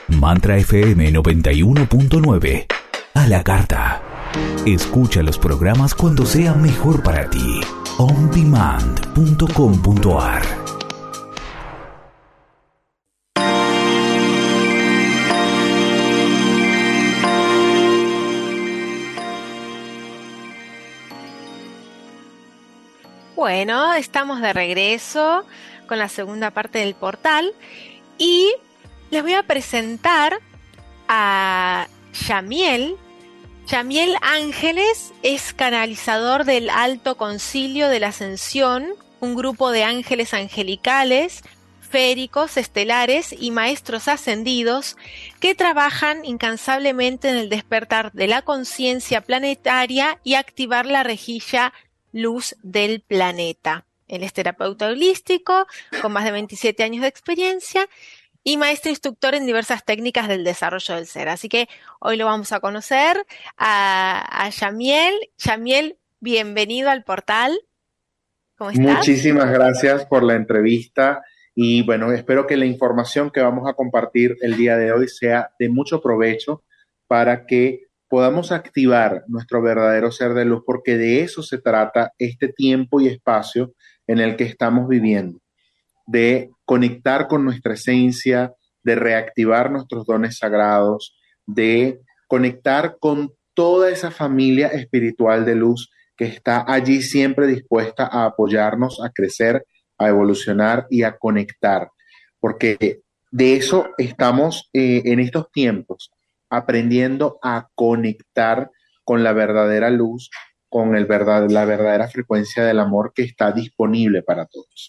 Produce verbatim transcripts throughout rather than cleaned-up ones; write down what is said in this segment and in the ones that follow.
Mantra F M noventa y uno punto nueve. A la carta. Escucha los programas cuando sea mejor para ti. on demand punto com punto a r. Bueno, estamos de regreso con la segunda parte del portal y les voy a presentar a Yamiel. Yamiel Ángeles es canalizador del Alto Concilio de la Ascensión, un grupo de ángeles angelicales, féricos, estelares y maestros ascendidos que trabajan incansablemente en el despertar de la conciencia planetaria y activar la rejilla luz del planeta. Él es terapeuta holístico con más de veintisiete años de experiencia y maestro instructor en diversas técnicas del desarrollo del ser. Así que hoy lo vamos a conocer a, a Yamiel. Yamiel, bienvenido al portal. ¿Cómo estás? Muchísimas gracias por la entrevista y bueno, espero que la información que vamos a compartir el día de hoy sea de mucho provecho para que podamos activar nuestro verdadero ser de luz, porque de eso se trata este tiempo y espacio en el que estamos viviendo, de conectar con nuestra esencia, de reactivar nuestros dones sagrados, de conectar con toda esa familia espiritual de luz que está allí siempre dispuesta a apoyarnos, a crecer, a evolucionar y a conectar, porque de eso estamos eh, en estos tiempos, aprendiendo a conectar con la verdadera luz, con el verdad, la verdadera frecuencia del amor que está disponible para todos.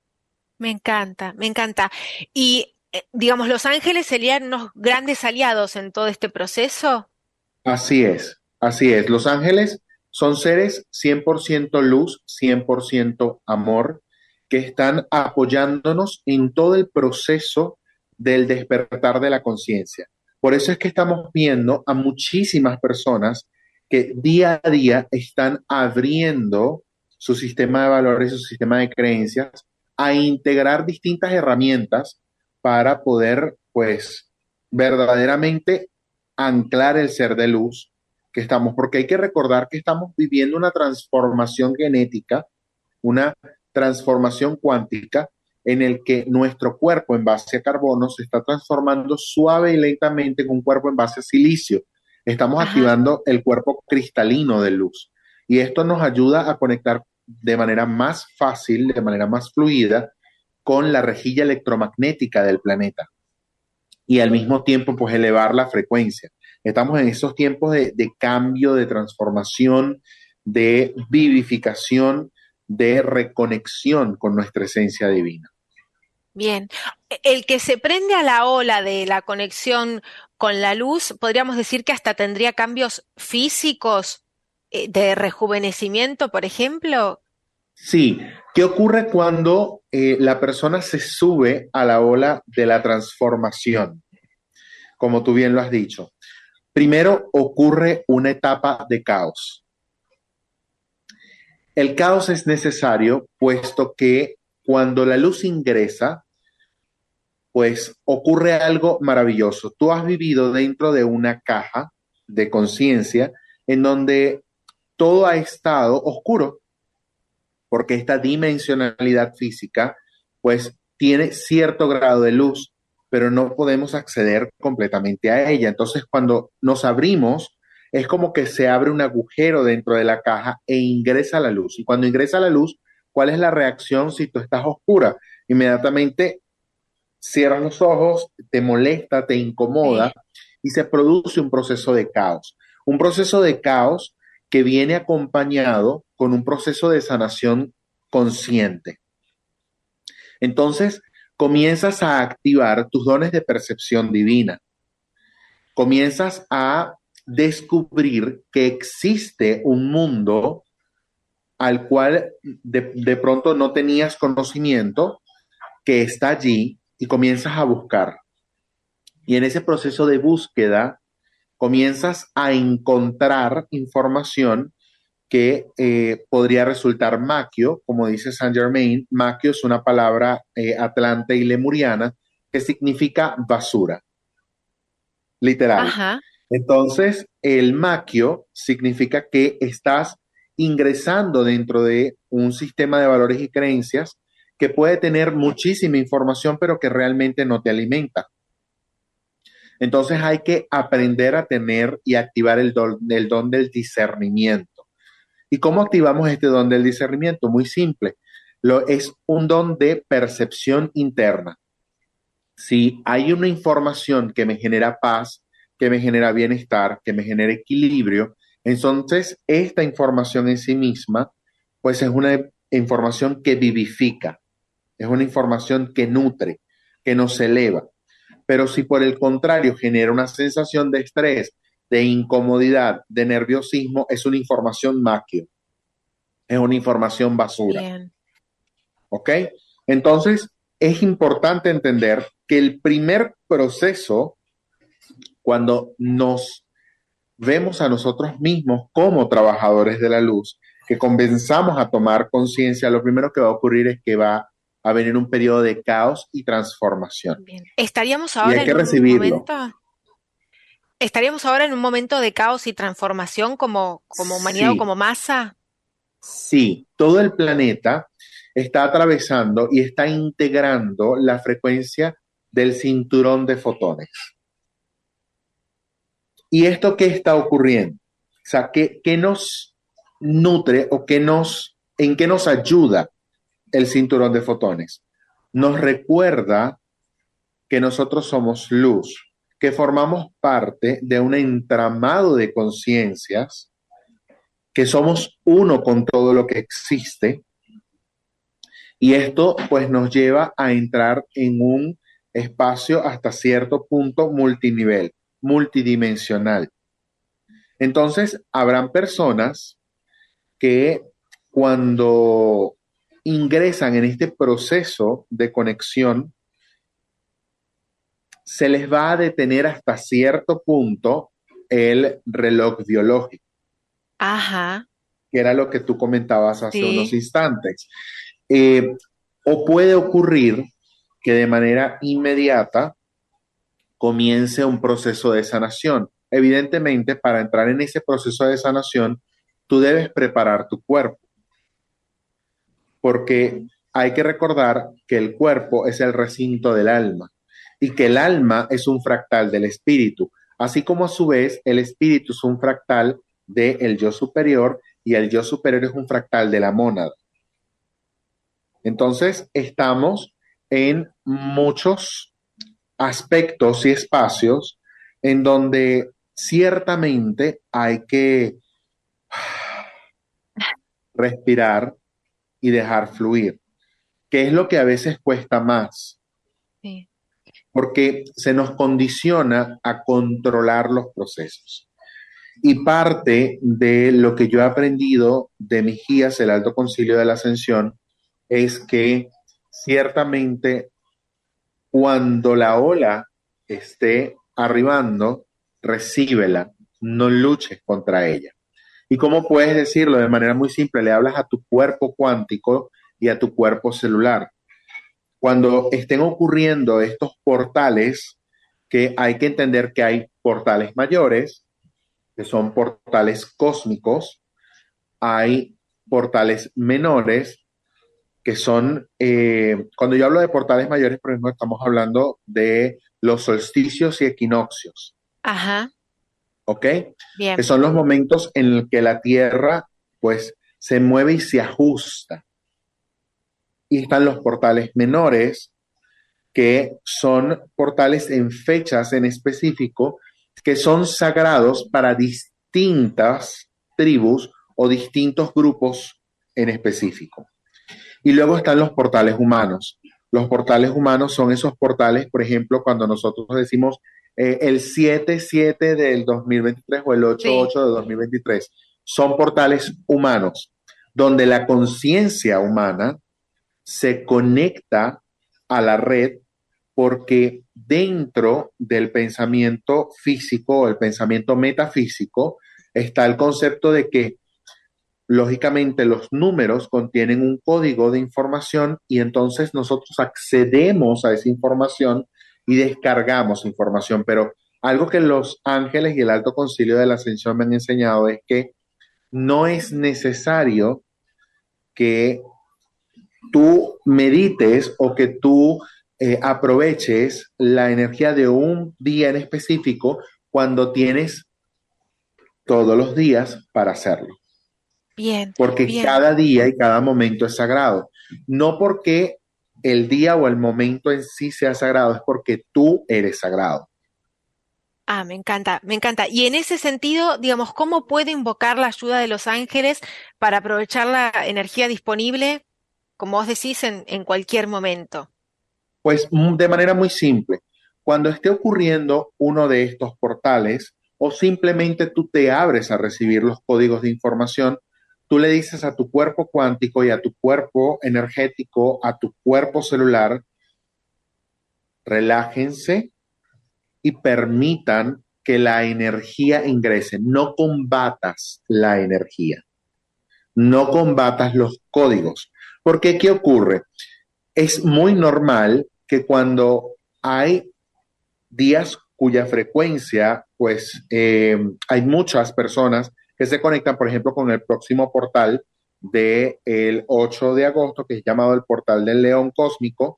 Me encanta, me encanta. Y, eh, digamos, ¿los ángeles serían unos grandes aliados en todo este proceso? Así es, así es. Los ángeles son seres cien por ciento luz, cien por ciento amor, que están apoyándonos en todo el proceso del despertar de la conciencia. Por eso es que estamos viendo a muchísimas personas que día a día están abriendo su sistema de valores, su sistema de creencias, a integrar distintas herramientas para poder, pues, verdaderamente anclar el ser de luz que estamos, porque hay que recordar que estamos viviendo una transformación genética, una transformación cuántica, en el que nuestro cuerpo en base a carbono se está transformando suave y lentamente en un cuerpo en base a silicio. Estamos Ajá. activando el cuerpo cristalino de luz y esto nos ayuda a conectar de manera más fácil, de manera más fluida con la rejilla electromagnética del planeta y al mismo tiempo pues elevar la frecuencia. Estamos en esos tiempos de, de cambio, de transformación, de vivificación, de reconexión con nuestra esencia divina. Bien. El que se prende a la ola de la conexión con la luz, podríamos decir que hasta tendría cambios físicos, eh, de rejuvenecimiento, por ejemplo. Sí, ¿qué ocurre cuando eh, la persona se sube a la ola de la transformación? Como tú bien lo has dicho. Primero ocurre una etapa de caos. El caos es necesario, puesto que cuando la luz ingresa, pues ocurre algo maravilloso. Tú has vivido dentro de una caja de conciencia en donde todo ha estado oscuro, porque esta dimensionalidad física, pues tiene cierto grado de luz, pero no podemos acceder completamente a ella. Entonces, cuando nos abrimos, es como que se abre un agujero dentro de la caja e ingresa la luz. Y cuando ingresa la luz, ¿cuál es la reacción si tú estás oscura? Inmediatamente cierras los ojos, te molesta, te incomoda y se produce un proceso de caos. Un proceso de caos que viene acompañado con un proceso de sanación consciente. Entonces, comienzas a activar tus dones de percepción divina. Comienzas a descubrir que existe un mundo al cual de, de pronto no tenías conocimiento, que está allí, y comienzas a buscar. Y en ese proceso de búsqueda, comienzas a encontrar información que eh, podría resultar maquio, como dice Saint Germain. Maquio es una palabra eh, atlante y lemuriana que significa basura. literal. Ajá. Entonces, el maquio significa que estás ingresando dentro de un sistema de valores y creencias que puede tener muchísima información, pero que realmente no te alimenta. Entonces hay que aprender a tener y activar el don, el don del discernimiento. ¿Y cómo activamos este don del discernimiento? Muy simple. Lo, es un don de percepción interna. Si hay una información que me genera paz, que me genera bienestar, que me genera equilibrio, entonces esta información en sí misma, pues es una información que vivifica, es una información que nutre, que nos eleva. Pero si por el contrario genera una sensación de estrés, de incomodidad, de nerviosismo, es una información maquio, es una información basura. Bien. ¿Ok? Entonces, es importante entender que el primer proceso, cuando nos vemos a nosotros mismos como trabajadores de la luz, que comenzamos a tomar conciencia, lo primero que va a ocurrir es que va a venir un periodo de caos y transformación. Bien. ¿Estaríamos Y ahora hay que en un recibirlo. momento, estaríamos ahora en un momento de caos y transformación como, como humanidad o Sí, como masa? sí, todo el planeta está atravesando y está integrando la frecuencia del cinturón de fotones. ¿Y esto qué está ocurriendo? O sea, ¿qué, qué nos nutre o qué nos, en qué nos ayuda el cinturón de fotones? Nos recuerda que nosotros somos luz, que formamos parte de un entramado de conciencias, que somos uno con todo lo que existe. Y esto pues nos lleva a entrar en un espacio hasta cierto punto multinivel, multidimensional. Entonces, habrán personas que cuando ingresan en este proceso de conexión, se les va a detener hasta cierto punto el reloj biológico, Ajá, que era lo que tú comentabas hace unos sí. instantes. Eh, o puede ocurrir que de manera inmediata comience un proceso de sanación. Evidentemente, para entrar en ese proceso de sanación, tú debes preparar tu cuerpo, porque hay que recordar que el cuerpo es el recinto del alma y que el alma es un fractal del espíritu, así como a su vez el espíritu es un fractal del yo superior y el yo superior es un fractal de la mónada. Entonces, estamos en muchos aspectos y espacios en donde ciertamente hay que respirar y dejar fluir, que es lo que a veces cuesta más, Sí. porque se nos condiciona a controlar los procesos. Y parte de lo que yo he aprendido de mis guías, el Alto Concilio de la Ascensión, es que ciertamente cuando la ola esté arribando, recíbela, no luches contra ella. ¿Y cómo puedes decirlo? De manera muy simple, le hablas a tu cuerpo cuántico y a tu cuerpo celular. Cuando estén ocurriendo estos portales, que hay que entender que hay portales mayores, que son portales cósmicos, hay portales menores, que son, eh, cuando yo hablo de portales mayores, por ejemplo, estamos hablando de los solsticios y equinoccios, Ajá, ¿ok? Que bien. son los momentos en los que la Tierra, pues, se mueve y se ajusta. Y están los portales menores, que son portales en fechas en específico, que son sagrados para distintas tribus o distintos grupos en específico. Y luego están los portales humanos. Los portales humanos son esos portales, por ejemplo, cuando nosotros decimos eh, el siete siete del dos mil veintitrés o el ocho Sí, ocho de dos mil veintitrés. Son portales humanos, donde la conciencia humana se conecta a la red porque dentro del pensamiento físico o el pensamiento metafísico está el concepto de que lógicamente los números contienen un código de información y entonces nosotros accedemos a esa información y descargamos información, pero Algo que los ángeles y el Alto Concilio de la Ascensión me han enseñado es que no es necesario que tú medites o que tú eh, aproveches la energía de un día en específico cuando tienes todos los días para hacerlo. Bien, Porque bien. cada día y cada momento es sagrado. No porque el día o el momento en sí sea sagrado, es porque tú eres sagrado. Ah, me encanta, me encanta. Y en ese sentido, digamos, ¿cómo puedo invocar la ayuda de los ángeles para aprovechar la energía disponible, como vos decís, en, en cualquier momento? Pues mm, de manera muy simple, cuando esté ocurriendo uno de estos portales o simplemente tú te abres a recibir los códigos de información, tú le dices a tu cuerpo cuántico y a tu cuerpo energético, a tu cuerpo celular, relájense y permitan que la energía ingrese. No combatas la energía, no combatas los códigos. Porque ¿qué ocurre? Es muy normal que cuando hay días cuya frecuencia, pues eh, hay muchas personas que se conectan, por ejemplo, con el próximo portal del ocho de agosto, que es llamado el portal del León Cósmico,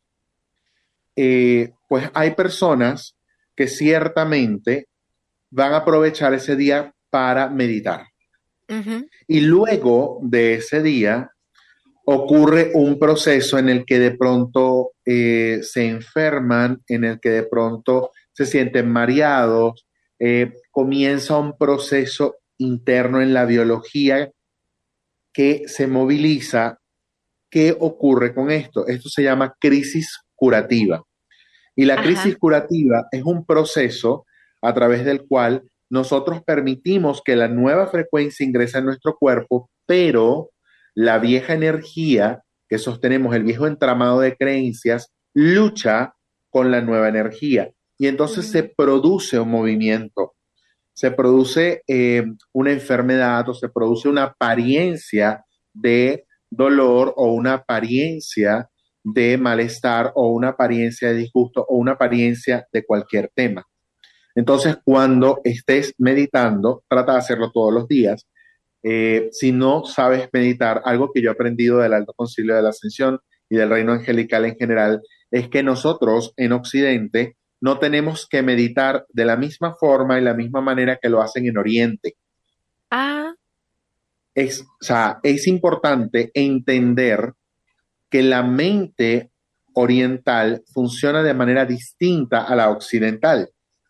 eh, pues hay personas que ciertamente van a aprovechar ese día para meditar. Ujú. Y luego de ese día ocurre un proceso en el que de pronto eh, se enferman, en el que de pronto se sienten mareados, eh, comienza un proceso interno en la biología que se moviliza. ¿Qué ocurre con esto? Esto se llama crisis curativa. Y la crisis Ajá. curativa es un proceso a través del cual nosotros permitimos que la nueva frecuencia ingrese en nuestro cuerpo, pero la vieja energía que sostenemos, el viejo entramado de creencias, lucha con la nueva energía. Y entonces se Mm. produce un movimiento, se produce eh, una enfermedad o se produce una apariencia de dolor o una apariencia de malestar o una apariencia de disgusto o una apariencia de cualquier tema. Entonces, cuando estés meditando, trata de hacerlo todos los días. Eh, si no sabes meditar, algo que yo he aprendido del Alto Concilio de la Ascensión y del Reino Angelical en general, es que nosotros en Occidente no tenemos que meditar de la misma forma y la misma manera que lo hacen en Oriente. Ah, Es, o sea, es importante entender que la mente oriental funciona de manera distinta a la occidental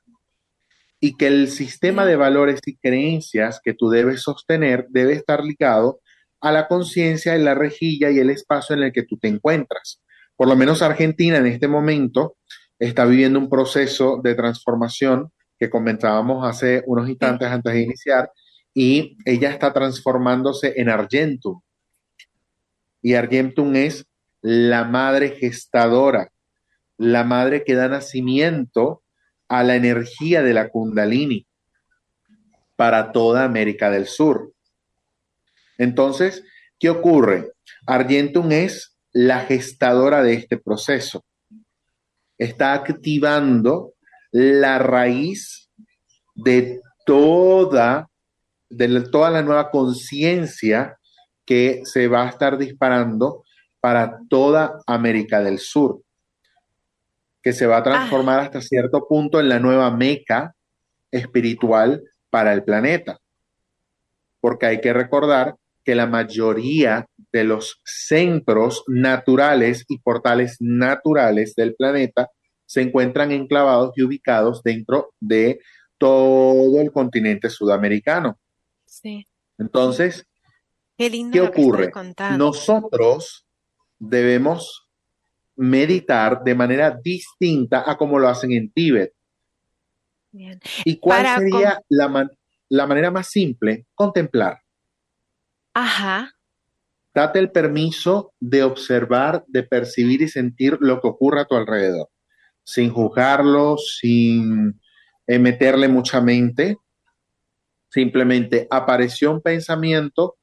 y que el sistema de bien. valores y creencias que tú debes sostener debe estar ligado a la conciencia y la rejilla y el espacio en el que tú te encuentras. Por lo menos Argentina en este momento está viviendo un proceso de transformación que comentábamos hace unos Sí. instantes antes de iniciar y ella está transformándose en Argentum. Y Argentum es la madre gestadora, la madre que da nacimiento a la energía de la Kundalini para toda América del Sur. Entonces, ¿qué ocurre? Argentum es la gestadora de este proceso. Está activando la raíz de toda, de toda la nueva conciencia que se va a estar disparando para toda América del Sur, que se va a Ah, transformar hasta cierto punto en la nueva meca espiritual para el planeta, porque hay que recordar que la mayoría de los centros naturales y portales naturales del planeta se encuentran enclavados y ubicados dentro de todo el continente sudamericano. sí. Entonces, Qué lindo ¿qué lo que estás ocurre? contando. Nosotros debemos meditar de manera distinta a como lo hacen en Tíbet. Bien. ¿Y cuál Para com- sería la, man la manera más simple? Contemplar. Ajá. Date el permiso de observar, de percibir y sentir lo que ocurre a tu alrededor, sin juzgarlo, sin eh, meterle mucha mente. Simplemente apareció un pensamiento,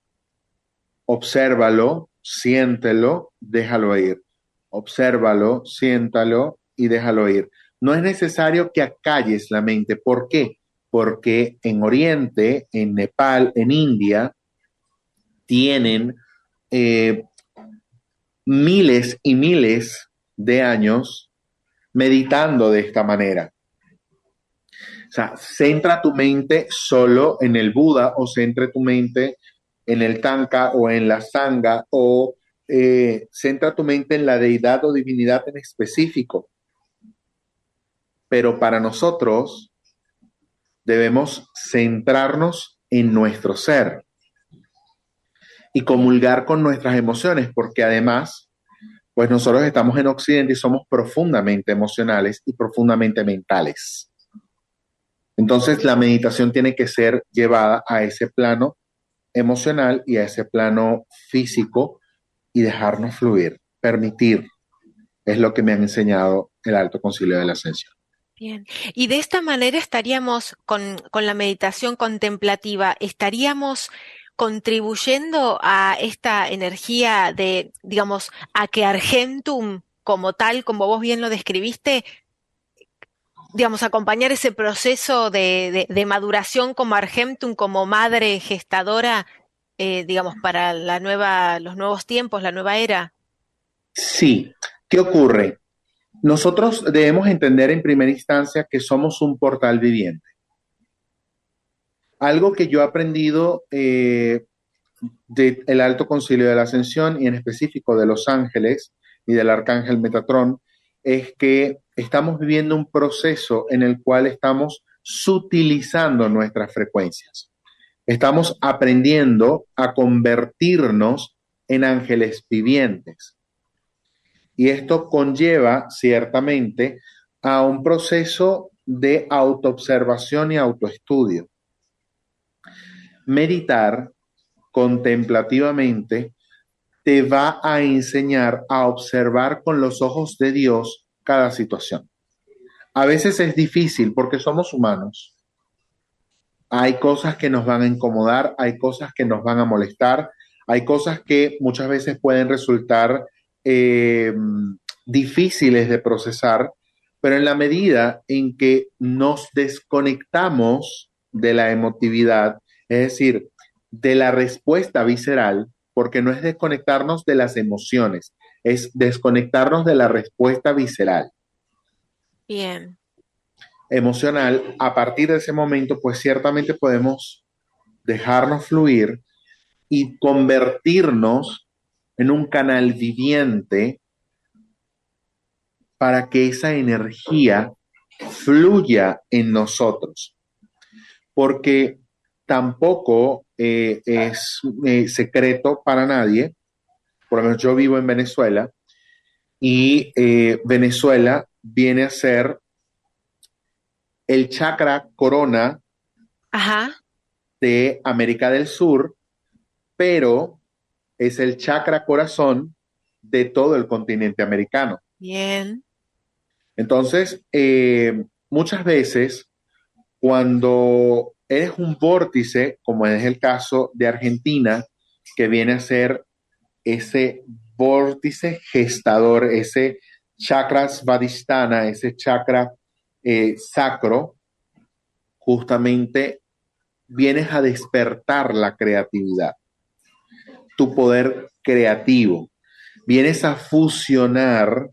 obsérvalo, siéntelo, déjalo ir. Obsérvalo, siéntalo y déjalo ir. No es necesario que acalles la mente. ¿Por qué? Porque en Oriente, en Nepal, en India, tienen eh, miles y miles de años meditando de esta manera. O sea, centra tu mente solo en el Buda o centra tu mente en el Tanka o en la Sangha o eh, centra tu mente en la deidad o divinidad en específico. Pero para nosotros debemos centrarnos en nuestro ser y comulgar con nuestras emociones, porque además, pues nosotros estamos en Occidente y somos profundamente emocionales y profundamente mentales. Entonces la meditación tiene que ser llevada a ese plano emocional y a ese plano físico y dejarnos fluir, permitir, es lo que me han enseñado el Alto Concilio de la Ascensión. Bien. Y de esta manera estaríamos con, con la meditación contemplativa, estaríamos contribuyendo a esta energía de, digamos, a que Argentum como tal, como vos bien lo describiste, digamos, acompañar ese proceso de, de, de maduración como Argentum, como madre gestadora, eh, digamos, para la nueva, los nuevos tiempos, la nueva era. Sí, ¿qué ocurre? Nosotros debemos entender en primera instancia que somos un portal viviente. Algo que yo he aprendido eh, del Alto Concilio de la Ascensión y en específico de los ángeles y del arcángel Metatrón es que estamos viviendo un proceso en el cual estamos sutilizando nuestras frecuencias. Estamos aprendiendo a convertirnos en ángeles vivientes. Y esto conlleva ciertamente a un proceso de autoobservación y autoestudio. Meditar contemplativamente te va a enseñar a observar con los ojos de Dios cada situación. A veces es difícil porque somos humanos. Hay cosas que nos van a incomodar, hay cosas que nos van a molestar, hay cosas que muchas veces pueden resultar eh, difíciles de procesar, pero en la medida en que nos desconectamos de la emotividad, es decir, de la respuesta visceral, porque no es desconectarnos de las emociones, es desconectarnos de la respuesta visceral. Bien. Emocional, a partir de ese momento, pues ciertamente podemos dejarnos fluir y convertirnos en un canal viviente para que esa energía fluya en nosotros. Porque tampoco eh, es eh, secreto para nadie, por lo menos yo vivo en Venezuela, y eh, Venezuela viene a ser el chakra corona Ajá. de América del Sur, pero es el chakra corazón de todo el continente americano. Bien. Entonces, eh, muchas veces, cuando eres un vórtice, como es el caso de Argentina, que viene a ser ese vórtice gestador, ese chakra svadhisthana, ese chakra eh, sacro, justamente vienes a despertar la creatividad, tu poder creativo. Vienes a fusionar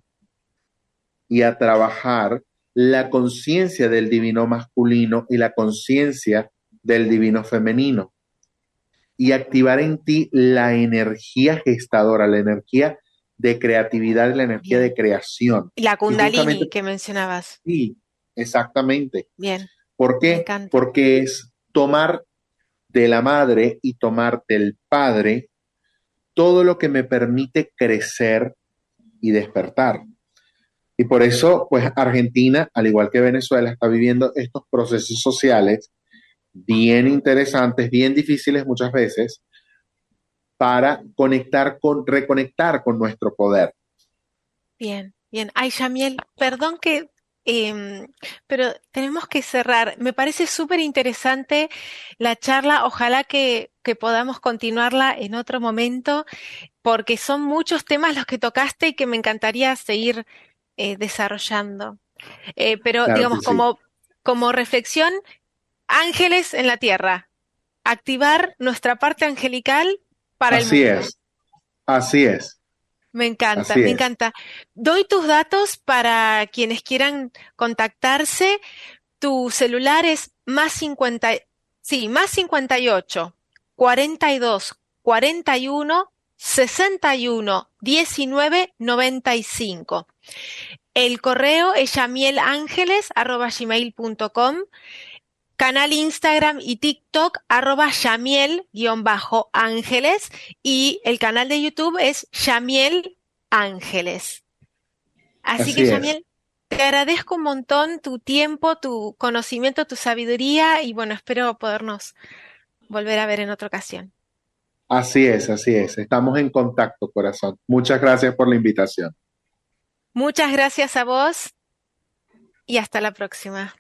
y a trabajar la conciencia del divino masculino y la conciencia del divino femenino y activar en ti la energía gestadora, la energía de creatividad, la energía Bien. de creación. La Y Kundalini justamente, que mencionabas. sí, exactamente. Bien. ¿Por Me qué? encanta. Porque es tomar de la madre y tomar del padre todo lo que me permite crecer y despertar. Y por eso, pues Argentina, al igual que Venezuela, está viviendo estos procesos sociales bien interesantes, bien difíciles muchas veces, para conectar con, reconectar con nuestro poder. Bien, bien. Ay, Yamiel, perdón que, em, pero tenemos que cerrar. Me parece súper interesante la charla. Ojalá que, que podamos continuarla en otro momento, porque son muchos temas los que tocaste y que me encantaría seguir eh, desarrollando. Eh, pero Claro que digamos, sí. como, como reflexión, ángeles en la tierra, activar nuestra parte angelical para el Así mundo. es, así es, Me encanta, así me es. encanta. Doy tus datos para quienes quieran contactarse. Tu celular es más cincuenta, sí, más cincuenta y ocho, cuarenta y dos, cuarenta y uno, sesenta y uno, diecinueve, noventa y cinco. El correo es yamielangeles arroba gmail punto com. Canal Instagram y TikTok, arroba Yamiel-Ángeles, y el canal de YouTube es Yamiel Ángeles. Así que, Así es, Yamiel, te agradezco un montón tu tiempo, tu conocimiento, tu sabiduría, y bueno, espero podernos volver a ver en otra ocasión. así es, así es. Estamos en contacto, corazón. Muchas gracias por la invitación. Muchas gracias a vos y hasta la próxima.